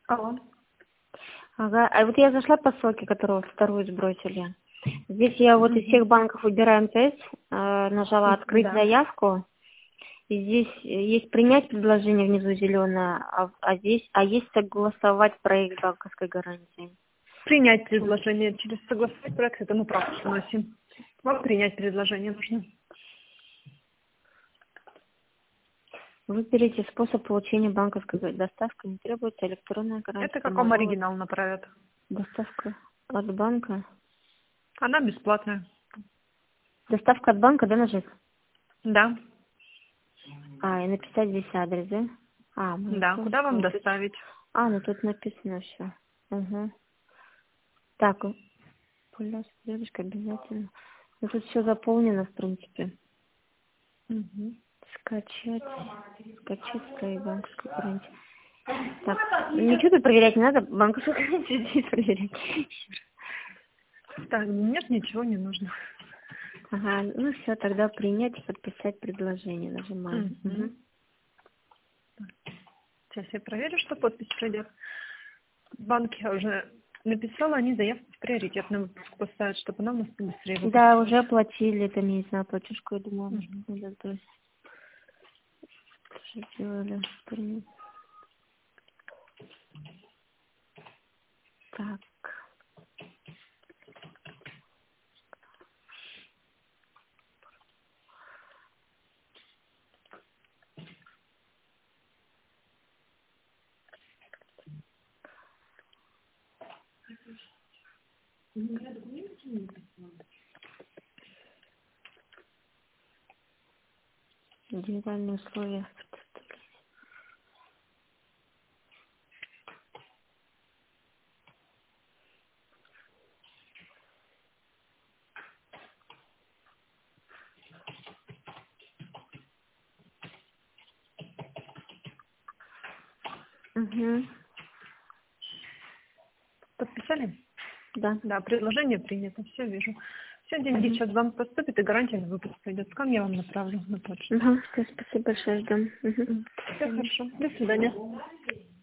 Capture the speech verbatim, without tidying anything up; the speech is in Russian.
Алло. Ага, а вот я зашла по ссылке, которую вторую сбросили. Здесь я вот из всех банков выбираю МТС, э, нажала «Открыть Да. заявку». И здесь есть «Принять предложение» внизу зеленое, а, а здесь, а есть «Согласовать проект банковской гарантии». Принять предложение через согласовать проект, это мы правку вносим. Вам принять предложение нужно. Выберите способ получения банковской га- доставки. Не требуется электронная гарантия. Это как вам Самовывод. оригинал направят. Доставка от банка. Она бесплатная. Доставка от банка, да, нажать? Да. А, и написать здесь адрес, да? А, Да. Куда вам Маяковского. доставить? А, ну тут написано все. Угу. Так, полюс, девушка, обязательно. Ну тут все заполнено, в принципе. Угу. Скачать. Скачать свои банковские гарантии. Так, ничего тут проверять не надо, банковскую гарантию здесь проверять. Так, нет, ничего не нужно. Ага, ну все, тогда принять и подписать предложение. Нажимаем. Угу. Угу. Сейчас я проверю, что подпись пройдет. Банк я уже написала, они заявку в приоритетный выпуск поставят, чтобы она у нас быстрее Да, выпустилась. уже оплатили, это не знаю, платежку, я думала, может, Угу. надо сбросить. Уже сделали. Принять. Так. Индивидуальные условия. Угу. Подписали? Да. Да, предложение принято, все вижу. Все, деньги Угу. сейчас вам поступит, и гарантия на выпуск пойдет. Скам я вам направлю на почту. Угу. Все, спасибо большое, ждем. Угу. Все хорошо. До свидания.